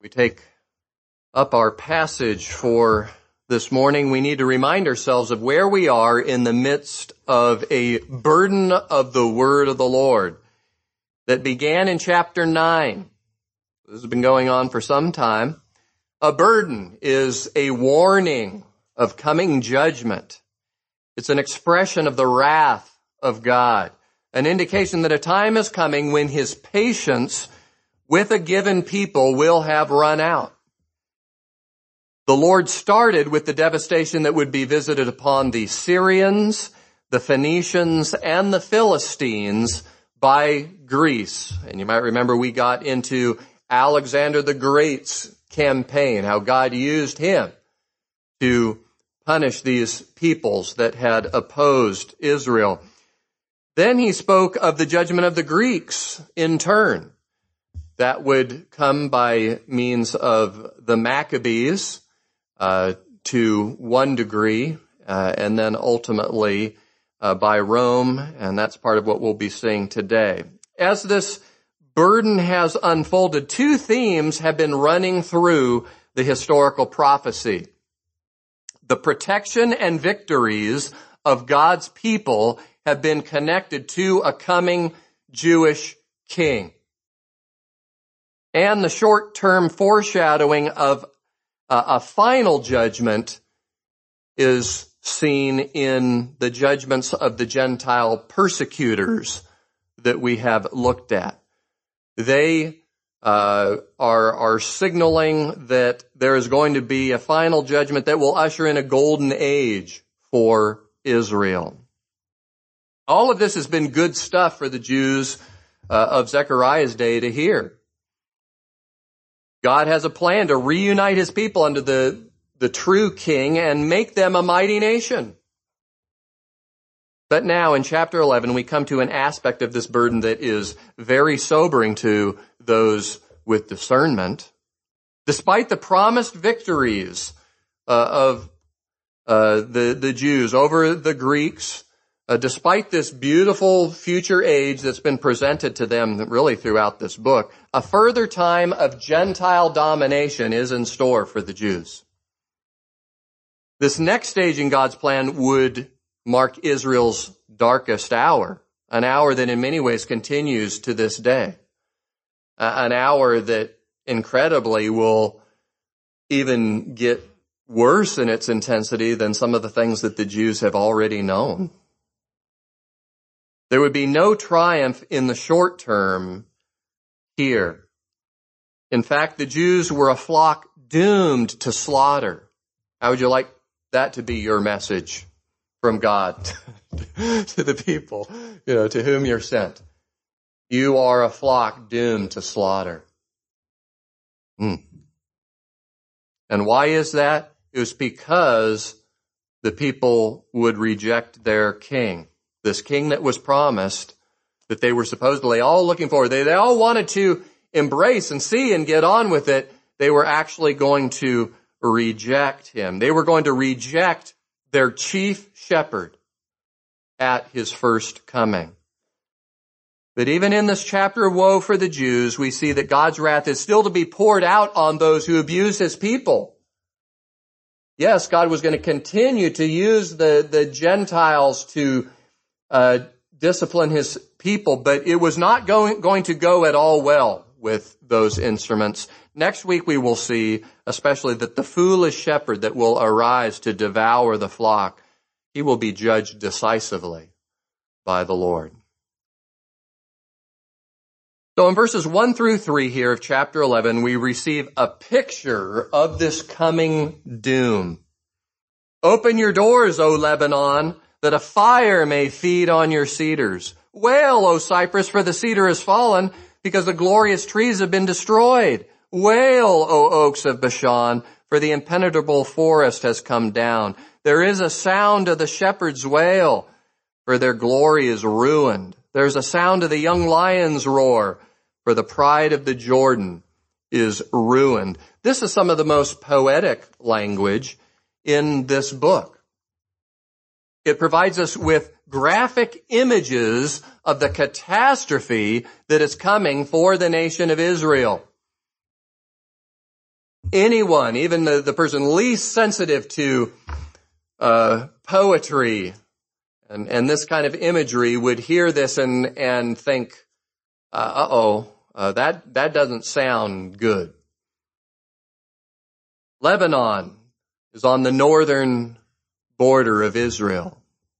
We take up our passage for this morning. We need to remind ourselves of where we are in the midst of a burden of the word of the Lord that began in chapter 9. This has been going on for some time. A burden is a warning of coming judgment. It's an expression of the wrath of God, an indication that a time is coming when his patience with a given people will have run out. The Lord started with the devastation that would be visited upon the Syrians, the Phoenicians, and the Philistines by Greece. And you might remember we got into Alexander the Great's campaign, how God used him to punish these peoples that had opposed Israel. Then he spoke of the judgment of the Greeks in turn. That would come by means of the Maccabees to one degree, and then ultimately by Rome, and that's part of what we'll be seeing today. As this burden has unfolded, two themes have been running through the historical prophecy. The protection and victories of God's people have been connected to a coming Jewish king. And the short-term foreshadowing of a final judgment is seen in the judgments of the Gentile persecutors that we have looked at. They are signaling that there is going to be a final judgment that will usher in a golden age for Israel. All of this has been good stuff for the Jews of Zechariah's day to hear. God has a plan to reunite his people under the true king and make them a mighty nation. But now in chapter 11, we come to an aspect of this burden that is very sobering to those with discernment. Despite the promised victories of the Jews over the Greeks, despite this beautiful future age that's been presented to them really throughout this book, a further time of Gentile domination is in store for the Jews. This next stage in God's plan would mark Israel's darkest hour, an hour that in many ways continues to this day, an hour that incredibly will even get worse in its intensity than some of the things that the Jews have already known. There would be no triumph in the short term here. In fact, the Jews were a flock doomed to slaughter. How would you like that to be your message from God to the people, to whom you're sent? You are a flock doomed to slaughter. And why is that? It was because the people would reject their king. This king that was promised, that they were supposedly all looking for. They all wanted to embrace and see and get on with it. They were actually going to reject him. They were going to reject their chief shepherd at his first coming. But even in this chapter of woe for the Jews, we see that God's wrath is still to be poured out on those who abuse his people. Yes, God was going to continue to use the Gentiles to discipline his people, but it was not going to go at all well with those instruments. Next week we will see especially that the foolish shepherd that will arise to devour the flock, he will be judged decisively by the Lord. So in verses 1 through 3 here of chapter 11, we receive a picture of this coming doom. Open your doors, O Lebanon, that a fire may feed on your cedars. Wail, O Cypress, for the cedar has fallen, because the glorious trees have been destroyed. Wail, O oaks of Bashan, for the impenetrable forest has come down. There is a sound of the shepherd's wail, for their glory is ruined. There's a sound of the young lion's roar, for the pride of the Jordan is ruined. This is some of the most poetic language in this book. It provides us with graphic images of the catastrophe that is coming for the nation of Israel. anyone, even the person least sensitive to poetry and this kind of imagery, would hear this and think, that doesn't sound good. Lebanon is on the northern border of Israel.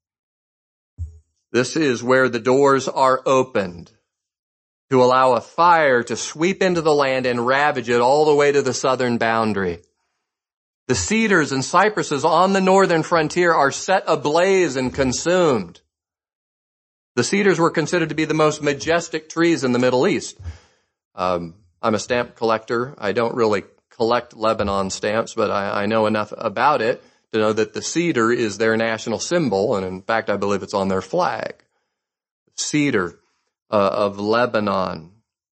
This is where the doors are opened to allow a fire to sweep into the land and ravage it all the way to the southern boundary. The cedars and cypresses on the northern frontier are set ablaze and consumed. The cedars were considered to be the most majestic trees in the Middle East. I'm a stamp collector. I don't really collect Lebanon stamps, but I know enough about it to know that the cedar is their national symbol, and in fact, I believe it's on their flag. Cedar of Lebanon.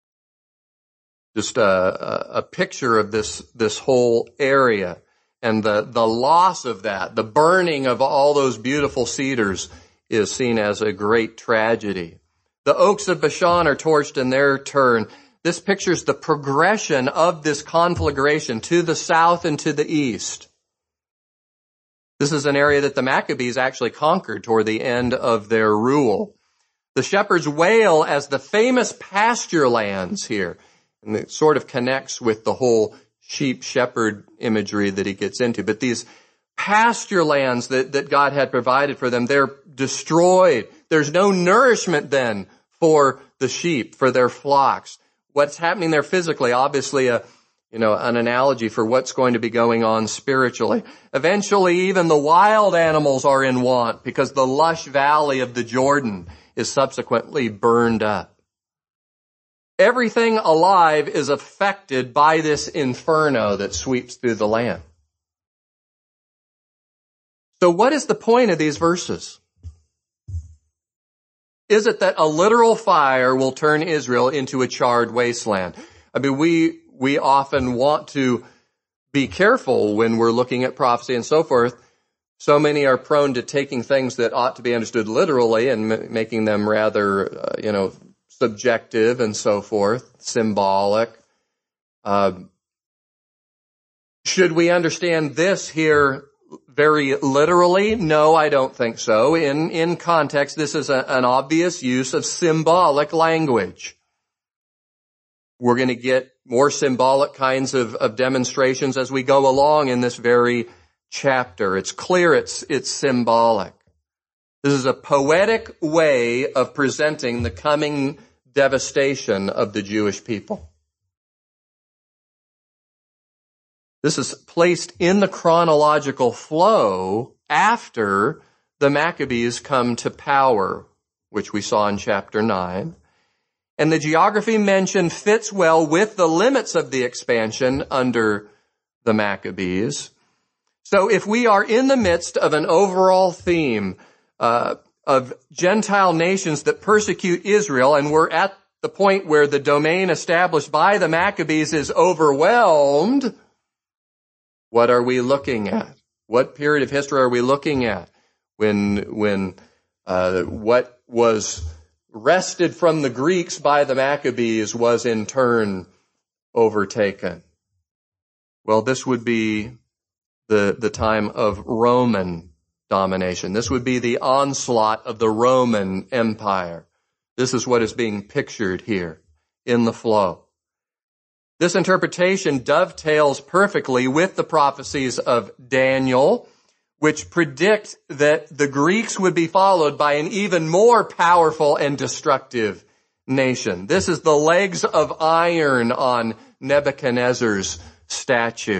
Just a picture of this whole area, and the loss of that, the burning of all those beautiful cedars, is seen as a great tragedy. The oaks of Bashan are torched in their turn. This pictures the progression of this conflagration to the south and to the east. This is an area that the Maccabees actually conquered toward the end of their rule. The shepherds wail as the famous pasture lands here, and it sort of connects with the whole sheep-shepherd imagery that he gets into. But these pasture lands that God had provided for them, they're destroyed. There's no nourishment then for the sheep, for their flocks. What's happening there physically, obviously an analogy for what's going to be going on spiritually. Eventually, even the wild animals are in want because the lush valley of the Jordan is subsequently burned up. Everything alive is affected by this inferno that sweeps through the land. So what is the point of these verses? Is it that a literal fire will turn Israel into a charred wasteland? I mean, we often want to be careful when we're looking at prophecy and so forth. So many are prone to taking things that ought to be understood literally and making them rather, subjective and so forth, symbolic. Should we understand this here very literally? No, I don't think so. In context, this is an obvious use of symbolic language. We're going to get more symbolic kinds of demonstrations as we go along in this very chapter. It's clear it's symbolic. This is a poetic way of presenting the coming devastation of the Jewish people. This is placed in the chronological flow after the Maccabees come to power, which we saw in chapter 9. And the geography mentioned fits well with the limits of the expansion under the Maccabees. So if we are in the midst of an overall theme of Gentile nations that persecute Israel, and we're at the point where the domain established by the Maccabees is overwhelmed, what are we looking at? What period of history are we looking at when what was wrested from the Greeks by the Maccabees was in turn overtaken? Well, this would be the time of Roman domination. This would be the onslaught of the Roman Empire. This is what is being pictured here in the flow. This interpretation dovetails perfectly with the prophecies of Daniel, which predict that the Greeks would be followed by an even more powerful and destructive nation. This is the legs of iron on Nebuchadnezzar's statue.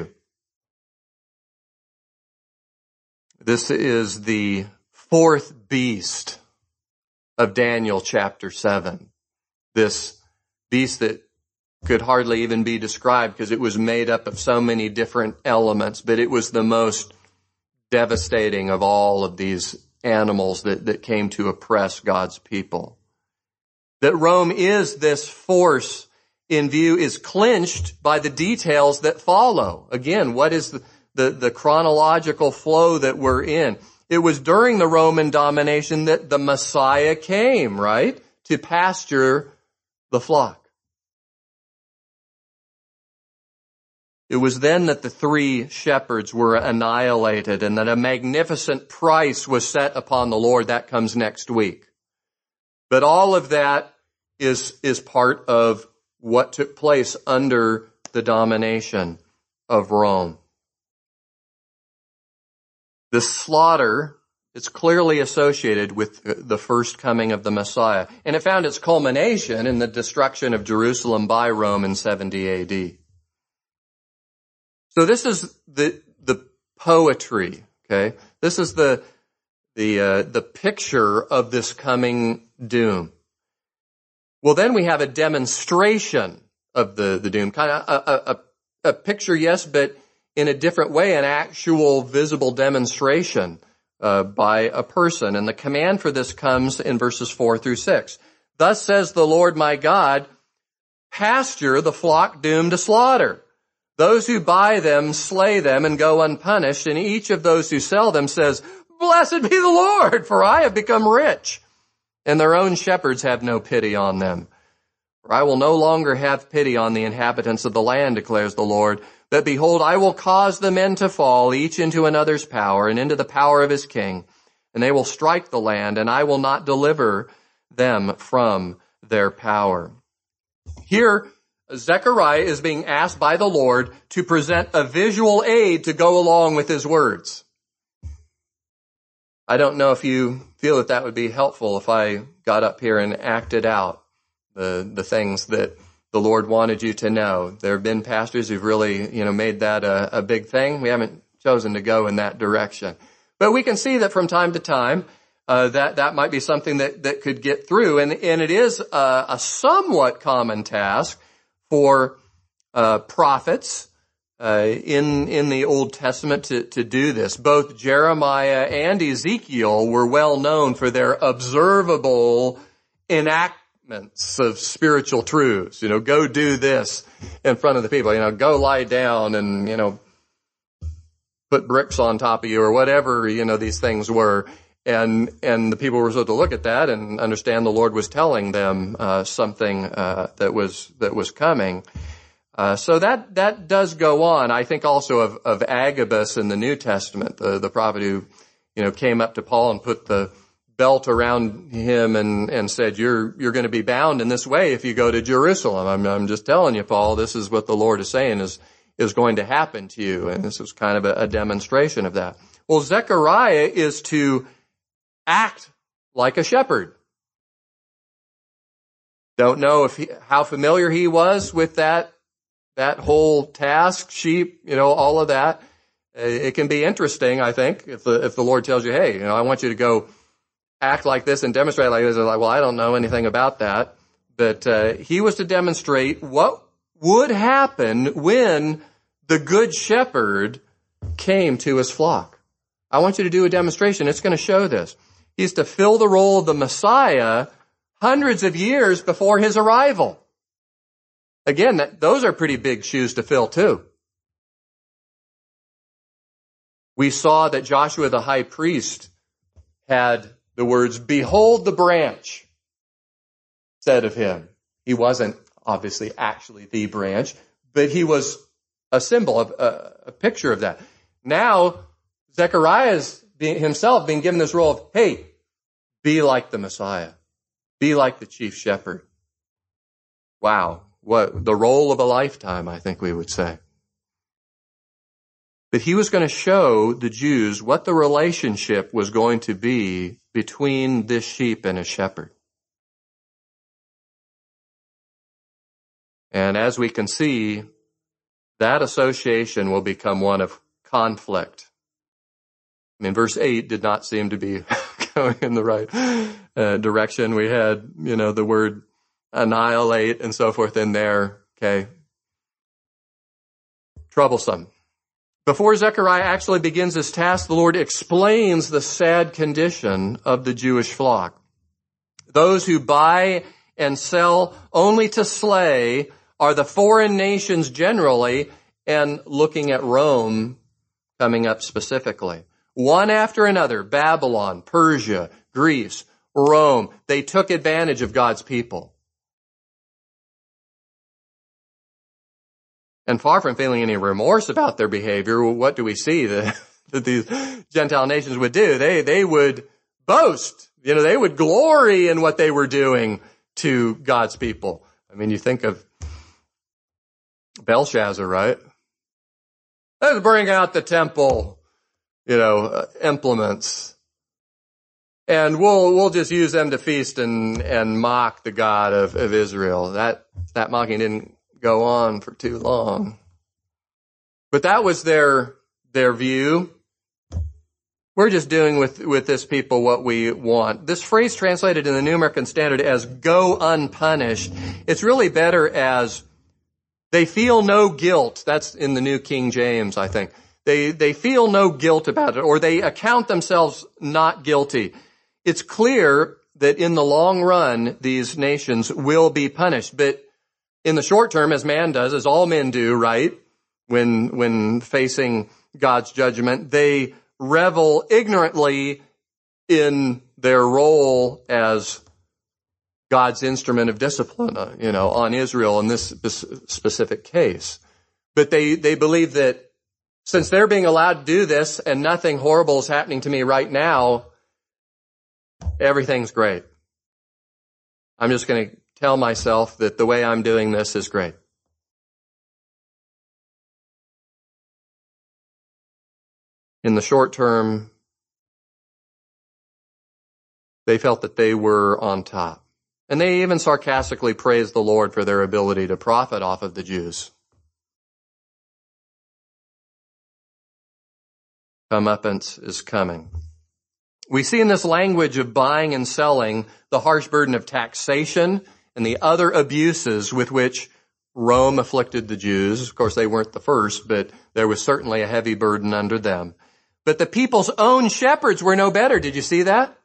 This is the fourth beast of Daniel chapter 7. This beast that could hardly even be described because it was made up of so many different elements, but it was the most devastating of all of these animals that came to oppress God's people. That Rome is this force in view is clinched by the details that follow. Again, what is the chronological flow that we're in? It was during the Roman domination that the Messiah came, right? To pasture the flock. It was then that the 3 shepherds were annihilated and that a magnificent price was set upon the Lord. That comes next week. But all of that is part of what took place under the domination of Rome. The slaughter is clearly associated with the first coming of the Messiah, and it found its culmination in the destruction of Jerusalem by Rome in 70 AD. So this is the poetry, okay? This is the picture of this coming doom. Well, then we have a demonstration of the doom, kind of a picture, yes, but in a different way, an actual visible demonstration by a person. And the command for this comes in verses 4 through 6. Thus says the Lord my God, pasture the flock doomed to slaughter. Those who buy them slay them and go unpunished, and each of those who sell them says, Blessed be the Lord, for I have become rich. And their own shepherds have no pity on them. For I will no longer have pity on the inhabitants of the land, declares the Lord. But behold, I will cause the men to fall, each into another's power, and into the power of his king. And they will strike the land, and I will not deliver them from their power. Here, Zechariah is being asked by the Lord to present a visual aid to go along with his words. I don't know if you feel that would be helpful if I got up here and acted out the things that the Lord wanted you to know. There have been pastors who've really, made that a big thing. We haven't chosen to go in that direction. But we can see that from time to time, that might be something that could get through. And it is a somewhat common task for prophets in the Old Testament to do this. Both Jeremiah and Ezekiel were well known for their observable enactments of spiritual truths. Go do this in front of the people. Go lie down and, put bricks on top of you or whatever, these things were. And the people were supposed to look at that and understand the Lord was telling them something that was coming. So that does go on. I think also of Agabus in the New Testament, the prophet who, came up to Paul and put the belt around him and said, you're going to be bound in this way if you go to Jerusalem. I'm just telling you, Paul, this is what the Lord is saying is going to happen to you. And this is kind of a demonstration of that. Well, Zechariah is to act like a shepherd. Don't know how familiar he was with that whole task, sheep, all of that. It can be interesting, I think, if the Lord tells you, hey, I want you to go act like this and demonstrate like this. Like, well, I don't know anything about that. But he was to demonstrate what would happen when the good shepherd came to his flock. I want you to do a demonstration. It's going to show this. He's to fill the role of the Messiah hundreds of years before his arrival. Again, those are pretty big shoes to fill too. We saw that Joshua the high priest had the words, behold the branch, said of him. He wasn't obviously actually the branch, but he was a symbol of a picture of that. Now, Zechariah's himself being given this role of, hey, be like the Messiah. Be like the chief shepherd. Wow. What the role of a lifetime, I think we would say. But he was going to show the Jews what the relationship was going to be between this sheep and a shepherd. And as we can see, that association will become one of conflict. I mean, verse 8 did not seem to be going in the right direction. We had, the word annihilate and so forth in there. Okay. Troublesome. Before Zechariah actually begins his task, the Lord explains the sad condition of the Jewish flock. Those who buy and sell only to slay are the foreign nations generally, and looking at Rome coming up specifically. One after another, Babylon, Persia, Greece, Rome, they took advantage of God's people. And far from feeling any remorse about their behavior, what do we see that these Gentile nations would do? They would boast. They would glory in what they were doing to God's people. I mean, you think of Belshazzar, right? Let's bring out the temple, implements. And we'll just use them to feast and mock the God of Israel. That mocking didn't go on for too long. But that was their view. We're just doing with this people what we want. This phrase translated in the New American Standard as go unpunished, it's really better as they feel no guilt. That's in the New King James, I think. They feel no guilt about it, or they account themselves not guilty. It's clear that in the long run, these nations will be punished. But in the short term, as man does, as all men do, right? When facing God's judgment, they revel ignorantly in their role as God's instrument of discipline, on Israel in this specific case. But they believe that since they're being allowed to do this and nothing horrible is happening to me right now, everything's great. I'm just going to tell myself that the way I'm doing this is great. In the short term, they felt that they were on top. And they even sarcastically praised the Lord for their ability to profit off of the Jews. Comeuppance is coming. We see in this language of buying and selling the harsh burden of taxation and the other abuses with which Rome afflicted the Jews. Of course, they weren't the first, but there was certainly a heavy burden under them. But the people's own shepherds were no better. Did you see that?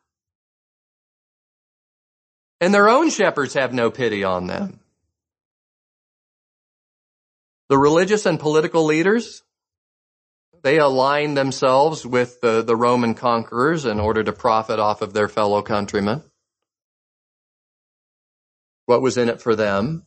And their own shepherds have no pity on them. The religious and political leaders, they aligned themselves with the Roman conquerors in order to profit off of their fellow countrymen. What was in it for them?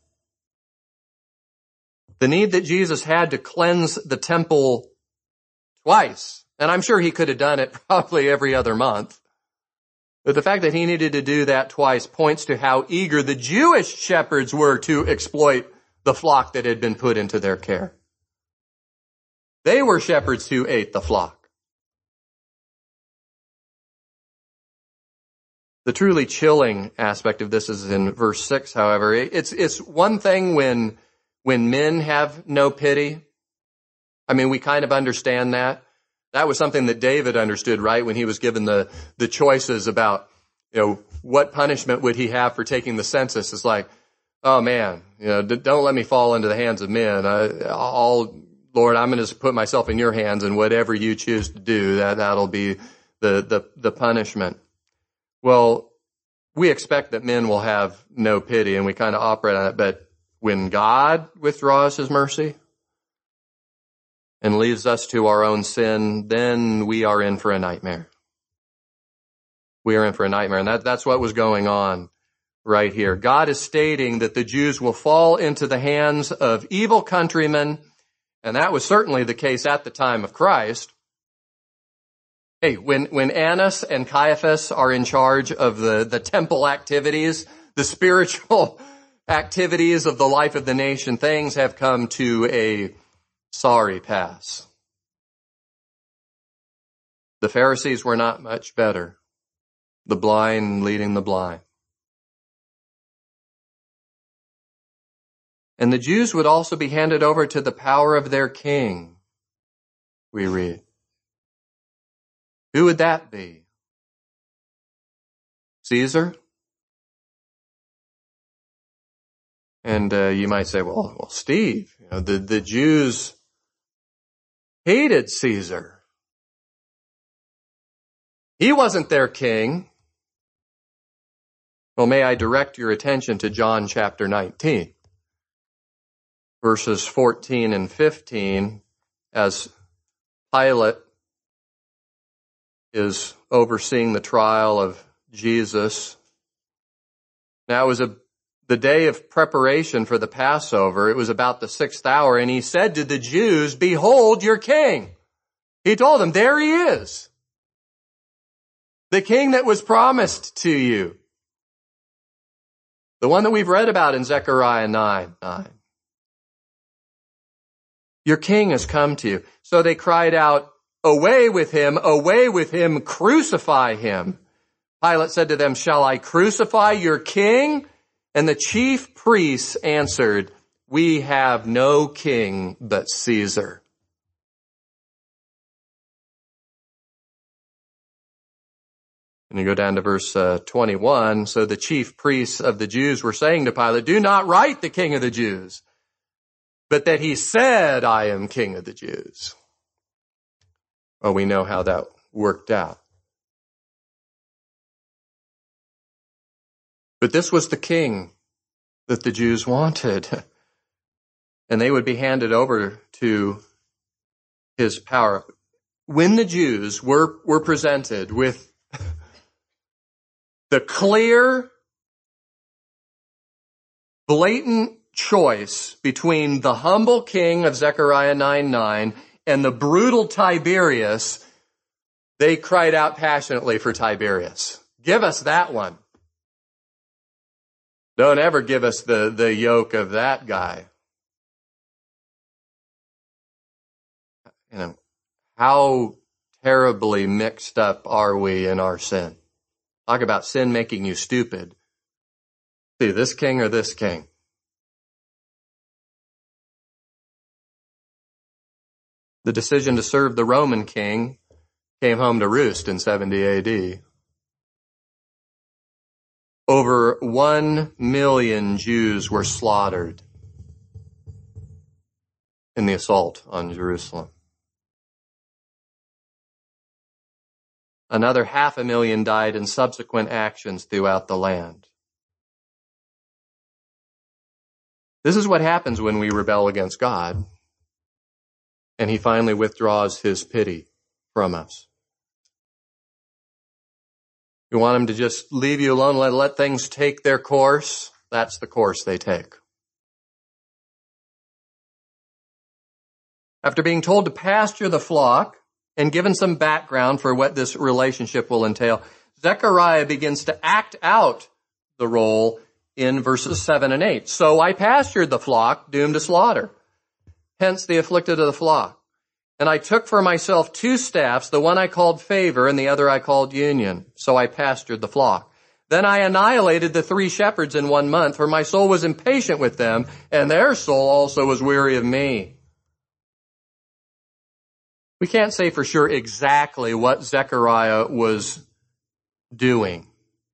The need that Jesus had to cleanse the temple twice, and I'm sure he could have done it probably every other month. But the fact that he needed to do that twice points to how eager the Jewish shepherds were to exploit the flock that had been put into their care. They were shepherds who ate the flock. The truly chilling aspect of this is in verse 6, however. It's one thing when men have no pity. I mean, we kind of understand that. That was something that David understood, right? When he was given the choices about, what punishment would he have for taking the census. It's like, oh man, don't let me fall into the hands of men. Lord, I'm going to put myself in your hands, and whatever you choose to do, that'll be the punishment. Well, we expect that men will have no pity, and we kind of operate on it. But when God withdraws his mercy and leaves us to our own sin, then we are in for a nightmare. We are in for a nightmare, and that's what was going on right here. God is stating that the Jews will fall into the hands of evil countrymen, and that was certainly the case at the time of Christ. Hey, when Annas and Caiaphas are in charge of the temple activities, the spiritual activities of the life of the nation, things have come to a sorry pass. The Pharisees were not much better. The blind leading the blind. And the Jews would also be handed over to the power of their king, we read. Who would that be? Caesar? And you might say, well, Steve, the Jews hated Caesar. He wasn't their king. Well, may I direct your attention to John chapter 19, verses 14 and 15, as Pilate is overseeing the trial of Jesus. Now, it was a the day of preparation for the Passover. It was about the 6th hour, and he said to the Jews, "Behold your king." He told them, there he is. The king that was promised to you. The one that we've read about in Zechariah 9:9. Your king has come to you. So they cried out, away with him, crucify him. Pilate said to them, shall I crucify your king? And the chief priests answered, we have no king but Caesar. And you go down to verse 21. So the chief priests of the Jews were saying to Pilate, do not write the king of the Jews, but that he said, I am king of the Jews. Well, we know how that worked out. But this was the king that the Jews wanted. And they would be handed over to his power. When the Jews were presented with the clear, blatant choice between the humble king of Zechariah 9:9 and the brutal Tiberius, they cried out passionately for Tiberius. Give us that one. Don't ever give us the yoke of that guy. You know, how terribly mixed up are we in our sin? Talk about sin making you stupid. See, this king or this king? The decision to serve the Roman king came home to roost in 70 AD. Over 1 million Jews were slaughtered in the assault on Jerusalem. Another 500,000 died in subsequent actions throughout the land. This is what happens when we rebel against God, and he finally withdraws his pity from us. You want him to just leave you alone, let things take their course? That's the course they take. After being told to pasture the flock and given some background for what this relationship will entail, Zechariah begins to act out the role in verses 7 and 8. So I pastured the flock, doomed to slaughter. Hence the afflicted of the flock. And I took for myself 2 staffs, the one I called favor and the other I called union. So I pastured the flock. Then I annihilated the 3 shepherds in 1 month, for my soul was impatient with them, and their soul also was weary of me. We can't say for sure exactly what Zechariah was doing.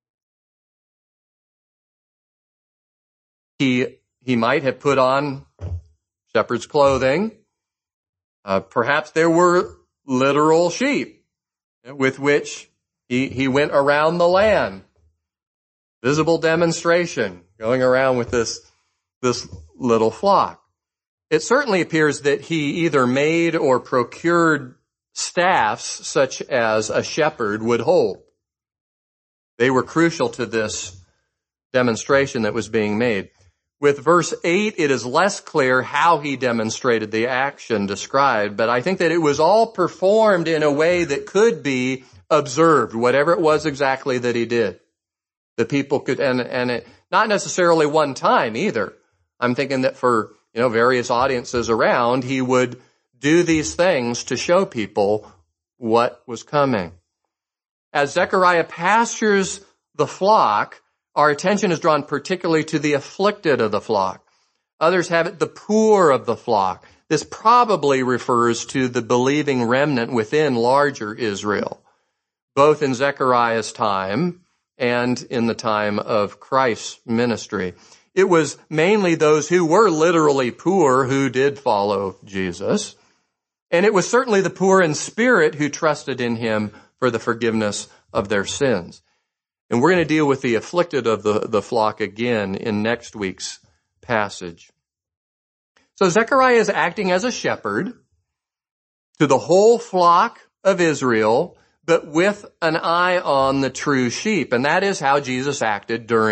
He might have put on shepherd's clothing. Perhaps there were literal sheep with which he went around the land. Visible demonstration, going around with this little flock. It certainly appears that he either made or procured staffs such as a shepherd would hold. They were crucial to this demonstration that was being made. With verse 8, it is less clear how he demonstrated the action described, but I think that it was all performed in a way that could be observed, whatever it was exactly that he did. The people could, and it, not necessarily one time either. I'm thinking that for, various audiences around, he would do these things to show people what was coming. As Zechariah pastures the flock, our attention is drawn particularly to the afflicted of the flock. Others have it the poor of the flock. This probably refers to the believing remnant within larger Israel, both in Zechariah's time and in the time of Christ's ministry. It was mainly those who were literally poor who did follow Jesus. And it was certainly the poor in spirit who trusted in him for the forgiveness of their sins. And we're going to deal with the afflicted of the flock again in next week's passage. So Zechariah is acting as a shepherd to the whole flock of Israel, but with an eye on the true sheep. And that is how Jesus acted during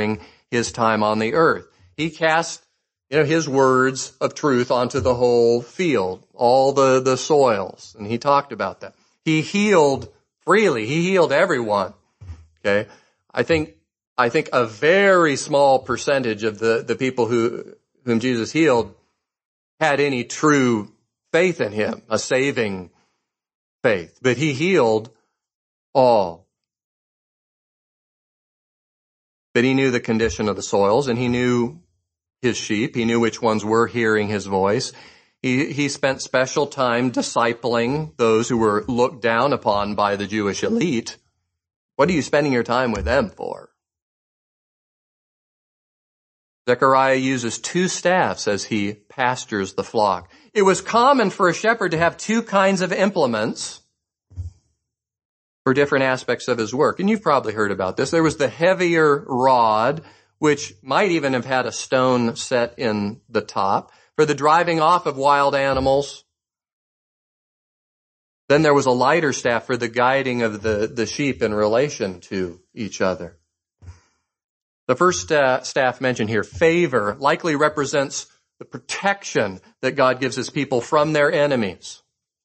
his time on the earth. He cast, his words of truth onto the whole field, all the soils, and he talked about that. He healed freely. He healed everyone. Okay. I think a very small percentage of the people whom Jesus healed had any true faith in him, a saving faith. But he healed all. But he knew the condition of the soils, and he knew his sheep. He knew which ones were hearing his voice. He spent special time discipling those who were looked down upon by the Jewish elite. What are you spending your time with them for? Zechariah uses 2 staffs as he pastures the flock. It was common for a shepherd to have 2 kinds of implements for different aspects of his work. And you've probably heard about this. There was the heavier rod, which might even have had a stone set in the top, for the driving off of wild animals. Then there was a lighter staff for the guiding of the sheep in relation to each other. The first staff mentioned here, favor, likely represents the protection that God gives his people from their enemies.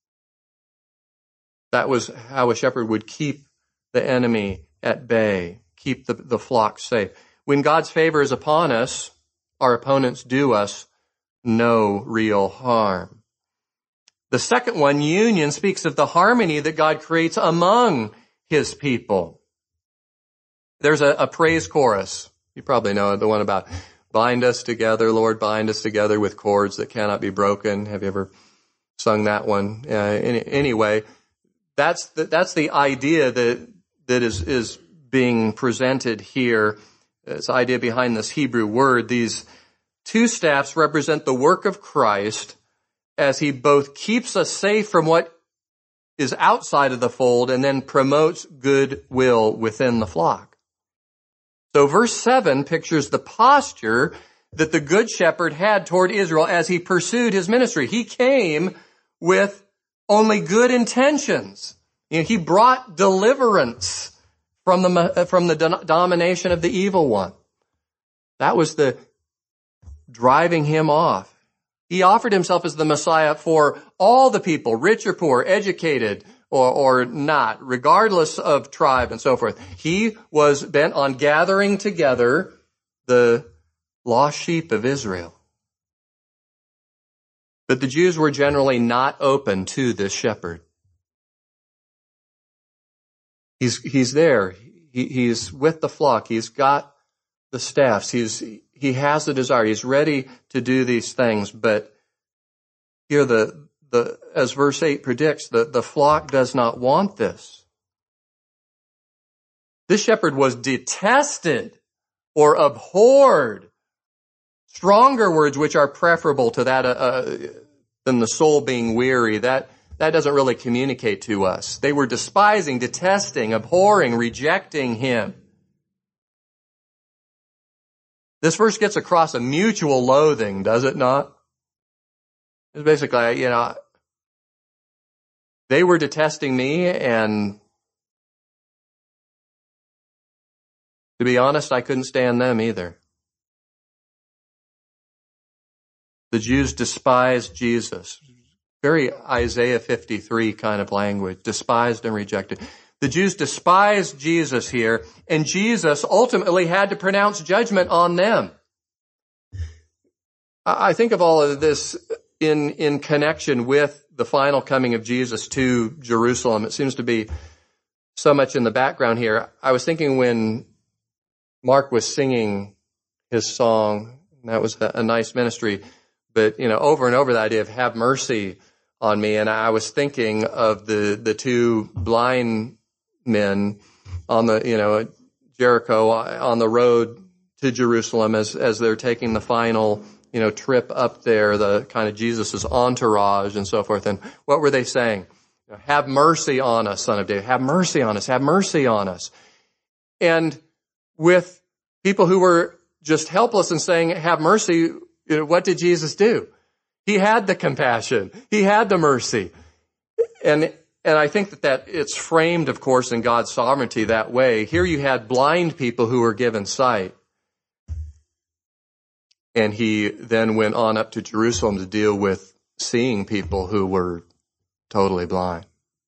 That was how a shepherd would keep the enemy at bay, keep the flock safe. When God's favor is upon us, our opponents do us no real harm. The second one, union, speaks of the harmony that God creates among his people. There's a praise chorus. You probably know the one about bind us together, Lord, bind us together with cords that cannot be broken. Have you ever sung that one? Anyway, that's the idea that is being presented here. It's the idea behind this Hebrew word. These 2 staffs represent the work of Christ as he both keeps us safe from what is outside of the fold and then promotes goodwill within the flock. So verse 7 pictures the posture that the good shepherd had toward Israel as he pursued his ministry. He came with only good intentions. He brought deliverance from the domination of the evil one. That was the driving him off. He offered himself as the Messiah for all the people, rich or poor, educated or not, regardless of tribe and so forth. He was bent on gathering together the lost sheep of Israel. But the Jews were generally not open to this shepherd. He's there. He's with the flock. He's got the staffs. He has the desire. He's ready to do these things. But here as verse 8 predicts, the flock does not want this. This shepherd was detested or abhorred. Stronger words which are preferable to that than the soul being weary. That doesn't really communicate to us. They were despising, detesting, abhorring, rejecting him. This verse gets across a mutual loathing, does it not? It's basically, they were detesting me, and to be honest, I couldn't stand them either. The Jews despised Jesus. Very Isaiah 53 kind of language, despised and rejected. The Jews despised Jesus here, and Jesus ultimately had to pronounce judgment on them. I think of all of this in connection with the final coming of Jesus to Jerusalem. It seems to be so much in the background here. I was thinking when Mark was singing his song, and that was a nice ministry, but, over and over the idea of have mercy on me. And I was thinking of the 2 blind men on Jericho on the road to Jerusalem as they're taking the final, trip up there, the kind of Jesus's entourage and so forth. And what were they saying? Have mercy on us, Son of David. Have mercy on us. Have mercy on us. And with people who were just helpless and saying, have mercy, what did Jesus do? He had the compassion. He had the mercy. And I think that it's framed, of course, in God's sovereignty that way. Here you had blind people who were given sight. And he then went on up to Jerusalem to deal with seeing people who were totally blind.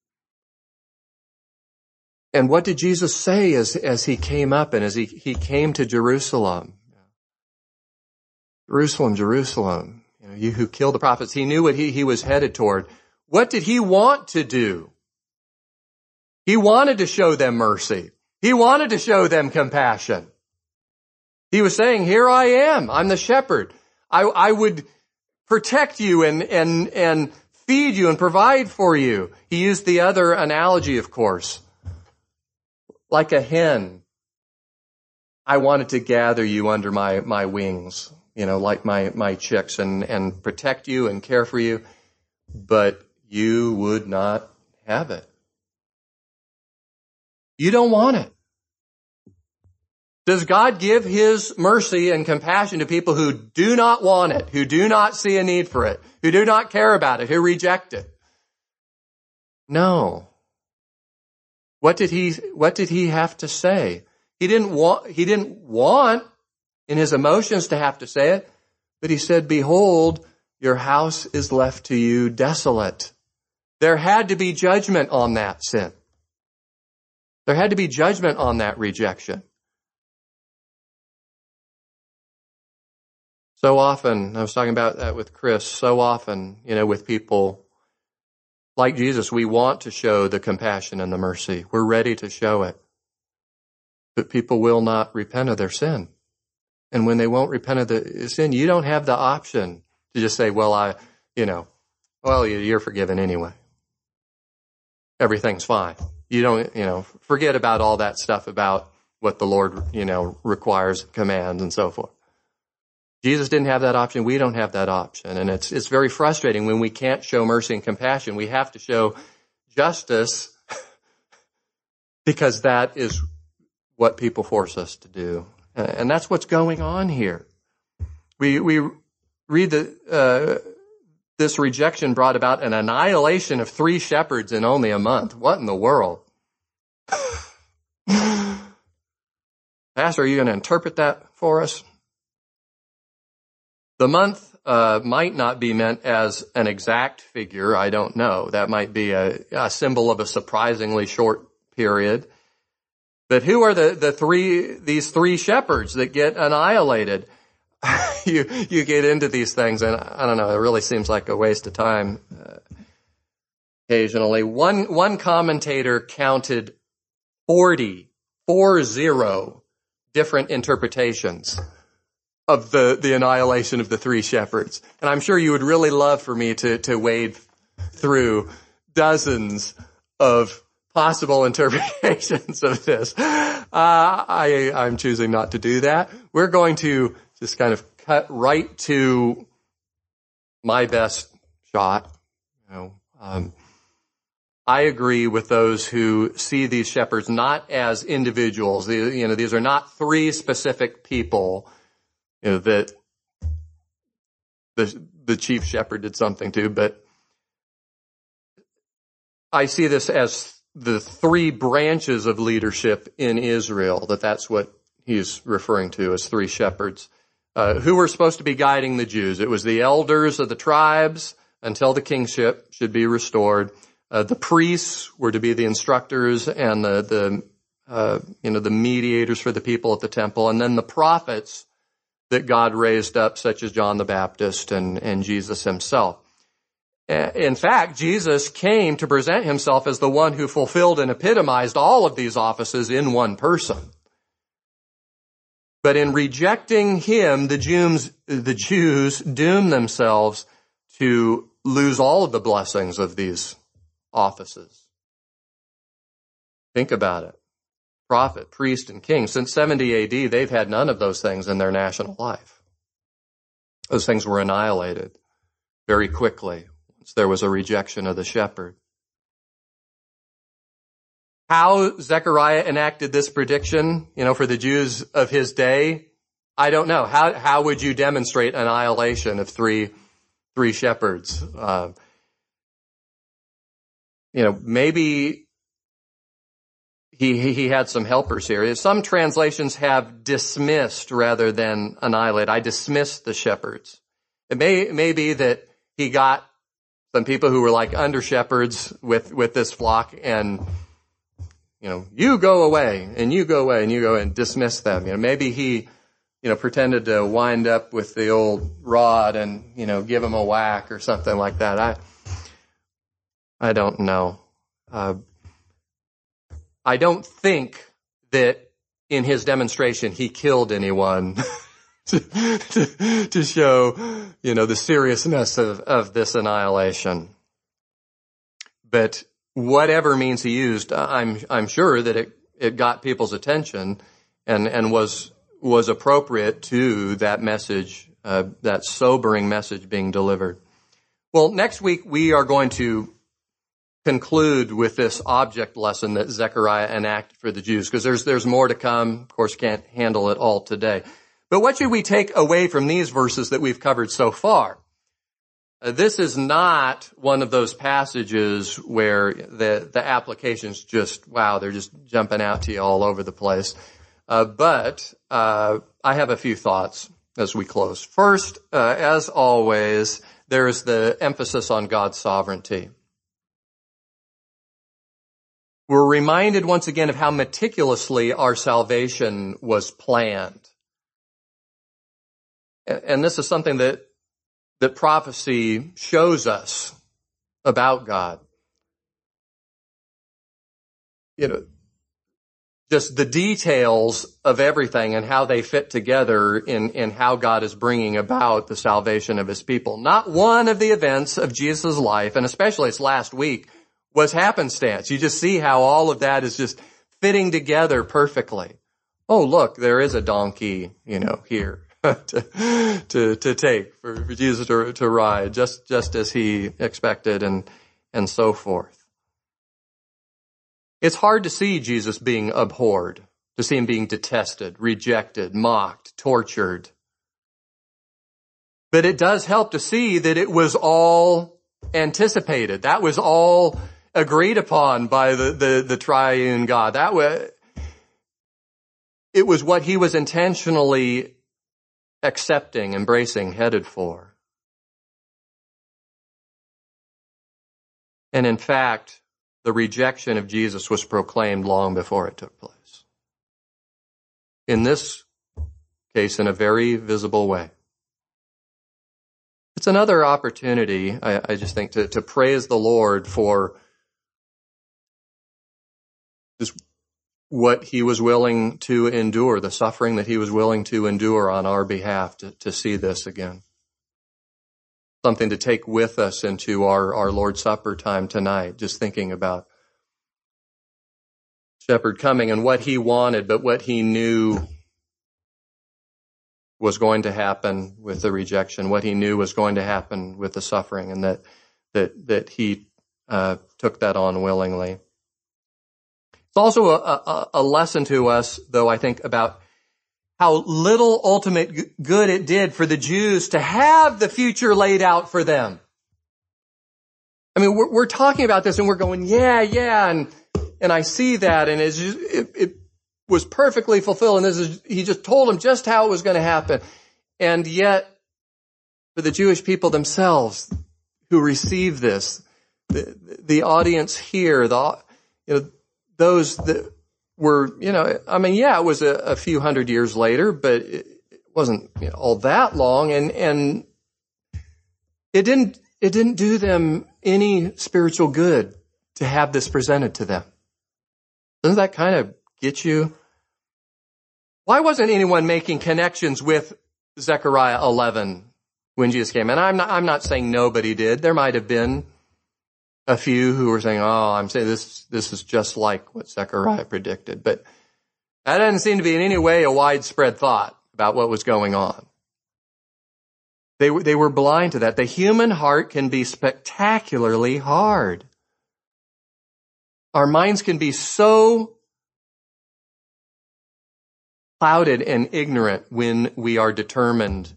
And what did Jesus say as he came up and as he came to Jerusalem? Jerusalem, Jerusalem, you who kill the prophets. He knew what he was headed toward. What did he want to do? He wanted to show them mercy. He wanted to show them compassion. He was saying, here I am. I'm the shepherd. I would protect you and feed you and provide for you. He used the other analogy, of course. Like a hen, I wanted to gather you under my wings, like my chicks and protect you and care for you, but you would not have it. You don't want it. Does God give his mercy and compassion to people who do not want it, who do not see a need for it, who do not care about it, who reject it? No. What did he have to say? He didn't want in his emotions to have to say it, but he said, behold, your house is left to you desolate. There had to be judgment on that sin. There had to be judgment on that rejection. So often, I was talking about that with Chris, so often, with people like Jesus, we want to show the compassion and the mercy. We're ready to show it. But people will not repent of their sin. And when they won't repent of the sin, you don't have the option to just say, you're forgiven anyway. Everything's fine. You don't, forget about all that stuff about what the Lord, requires, commands, and so forth. Jesus didn't have that option. We don't have that option. And it's very frustrating when we can't show mercy and compassion. We have to show justice because that is what people force us to do. And that's what's going on here. We read that this rejection brought about an annihilation of 3 shepherds in only a month. What in the world? Pastor, are you going to interpret that for us? The month might not be meant as an exact figure. I don't know. That might be a symbol of a surprisingly short period. But who are these 3 shepherds that get annihilated? You get into these things, and I don't know. It really seems like a waste of time. Occasionally, one commentator counted 40 different interpretations of the annihilation of the 3 shepherds. And I'm sure you would really love for me to wade through dozens of possible interpretations of this. I'm choosing not to do that. We're going to just kind of cut right to my best shot. I agree with those who see these shepherds not as individuals. These are not 3 specific people that the chief shepherd did something to, but I see this as the 3 branches of leadership in Israel, that's what he's referring to as 3 shepherds, who were supposed to be guiding the Jews. It was the elders of the tribes until the kingship should be restored. The priests were to be the instructors and the mediators for the people at the temple, and then the prophets that God raised up, such as John the Baptist and Jesus himself. In fact, Jesus came to present himself as the one who fulfilled and epitomized all of these offices in one person. But in rejecting him, the Jews doomed themselves to lose all of the blessings of these offices. Think about it. Prophet, priest, and king. Since 70 AD, they've had none of those things in their national life. Those things were annihilated very quickly once there was a rejection of the shepherd. How Zechariah enacted this prediction, for the Jews of his day, I don't know. How would you demonstrate annihilation of three shepherds? Maybe he had some helpers here. Some translations have dismissed rather than annihilate. I dismissed the shepherds. It may be that he got some people who were like under shepherds with this flock, and you go away and you go away and you go and dismiss them. Maybe he pretended to wind up with the old rod and give him a whack or something like that. I don't know. I don't think that in his demonstration he killed anyone to show, the seriousness of this annihilation. But whatever means he used, I'm sure that it got people's attention and was appropriate to that message, that sobering message being delivered. Well, next week we are going to conclude with this object lesson that Zechariah enacted for the Jews, because there's more to come. Of course, can't handle it all today. But what should we take away from these verses that we've covered so far? This is not one of those passages where the applications just, wow, they're just jumping out to you all over the place. But I have a few thoughts as we close. First, as always, there's the emphasis on God's sovereignty. We're reminded once again of how meticulously our salvation was planned. And this is something that prophecy shows us about God. Just the details of everything and how they fit together in how God is bringing about the salvation of his people. Not one of the events of Jesus' life, and especially its last week, was happenstance. You just see how all of that is just fitting together perfectly. Oh, look, there is a donkey, here to take for Jesus to ride, just as he expected, and so forth. It's hard to see Jesus being abhorred, to see him being detested, rejected, mocked, tortured. But it does help to see that it was all anticipated. That was all agreed upon by the triune God. It was what he was intentionally accepting, embracing, headed for. And in fact, the rejection of Jesus was proclaimed long before it took place. In this case, in a very visible way. It's another opportunity, I just think, to praise the Lord for just what he was willing to endure, the suffering that he was willing to endure on our behalf to see this again. Something to take with us into our Lord's Supper time tonight, just thinking about Shepherd coming and what he wanted, but what he knew was going to happen with the rejection, what he knew was going to happen with the suffering, and that he took that on willingly. It's also a lesson to us, though, I think, about how little ultimate good it did for the Jews to have the future laid out for them. I mean, we're talking about this and we're going, yeah, and I see that, and it was perfectly fulfilled, and he just told them just how it was going to happen. And yet, for the Jewish people themselves who received this, the audience here, those that were, it was a few hundred years later, but it wasn't all that long, and it didn't do them any spiritual good to have this presented to them. Doesn't that kind of get you? Why wasn't anyone making connections with Zechariah 11 when Jesus came? And I'm not saying nobody did. There might have been a few who were saying, I'm saying this is just like what Zechariah predicted. But that doesn't seem to be in any way a widespread thought about what was going on. They were blind to that. The human heart can be spectacularly hard. Our minds can be so clouded and ignorant when we are determined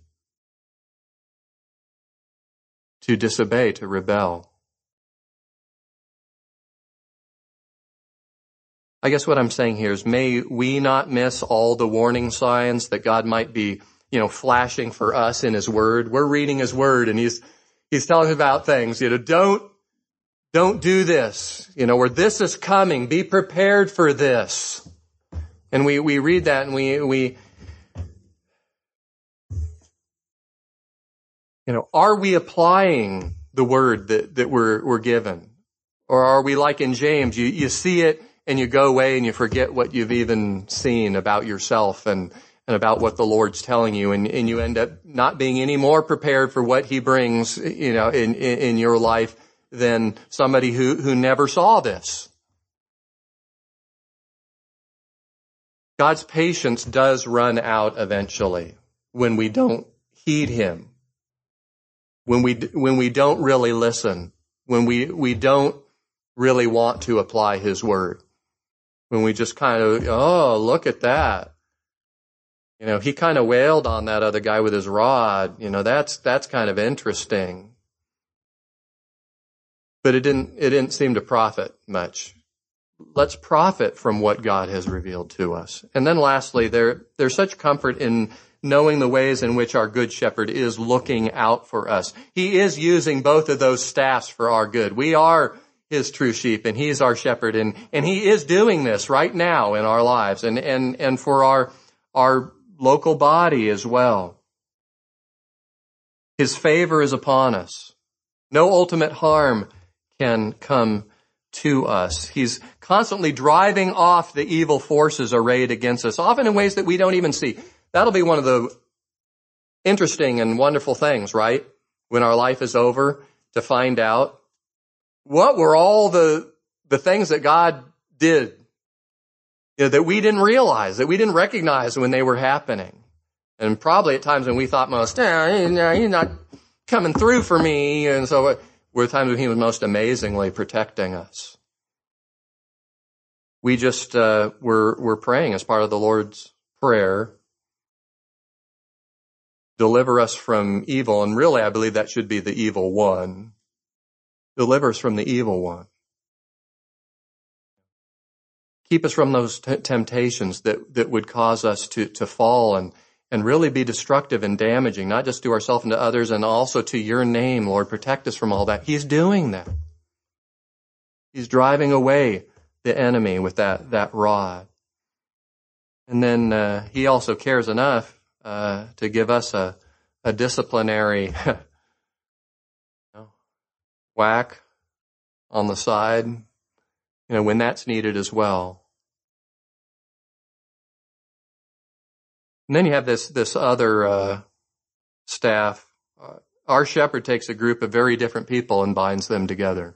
to disobey, to rebel. I guess what I'm saying here is, may we not miss all the warning signs that God might be, flashing for us in His Word. We're reading His Word and He's telling us about things, don't do this, or this is coming. Be prepared for this. And we read that and we are we applying the word that we're given? Or are we like in James, you see it and you go away and you forget what you've even seen about yourself and about what the Lord's telling you, and you end up not being any more prepared for what He brings, in your life than somebody who never saw this. God's patience does run out eventually when we don't heed Him, when we don't really listen, when we don't really want to apply His Word, when we just kind of, oh, look at that. He kind of wailed on that other guy with his rod. That's kind of interesting. But it didn't seem to profit much. Let's profit from what God has revealed to us. And then lastly, there's such comfort in knowing the ways in which our good shepherd is looking out for us. He is using both of those staffs for our good. We are His true sheep and He's our shepherd, and He is doing this right now in our lives and for our local body as well. His favor is upon us. No ultimate harm can come to us. He's constantly driving off the evil forces arrayed against us, often in ways that we don't even see. That'll be one of the interesting and wonderful things, right? When our life is over, to find out what were all the things that God did, that we didn't realize, that we didn't recognize when they were happening. And probably at times when we thought most, you're not coming through for me. And so were times when He was most amazingly protecting us. We just, we're praying as part of the Lord's Prayer, deliver us from evil. And really, I believe that should be the evil one. Deliver us from the evil one. Keep us from those temptations that would cause us to fall and really be destructive and damaging, not just to ourselves and to others, and also to your name, Lord. Protect us from all that. He's doing that. He's driving away the enemy with that rod. And then He also cares enough to give us a disciplinary whack on the side, when that's needed as well. And then you have this other staff. Our shepherd takes a group of very different people and binds them together.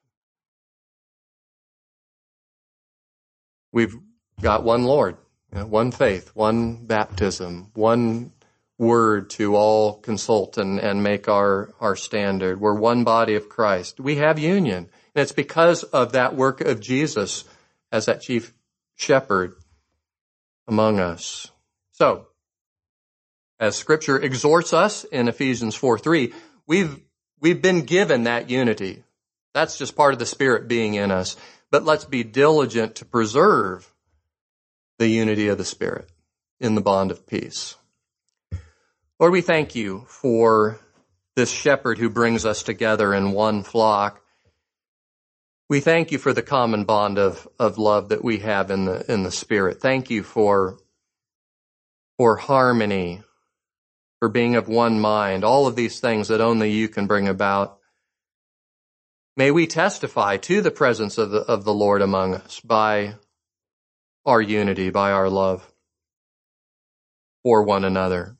We've got one Lord, one faith, one baptism, one word to all consult and make our standard. We're one body of Christ. We have union. And it's because of that work of Jesus as that chief shepherd among us. So, as Scripture exhorts us in Ephesians 4:3, we've been given that unity. That's just part of the Spirit being in us. But let's be diligent to preserve the unity of the Spirit in the bond of peace. Lord, we thank You for this shepherd who brings us together in one flock. We thank You for the common bond of love that we have in the Spirit. Thank You for harmony, for being of one mind, all of these things that only You can bring about. May we testify to the presence of the Lord among us by our unity, by our love for one another.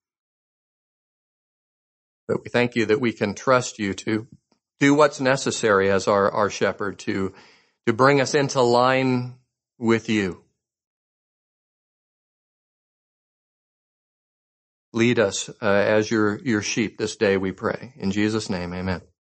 But we thank You that we can trust You to do what's necessary as our shepherd to bring us into line with You. Lead us as your sheep this day, we pray. In Jesus' name, amen.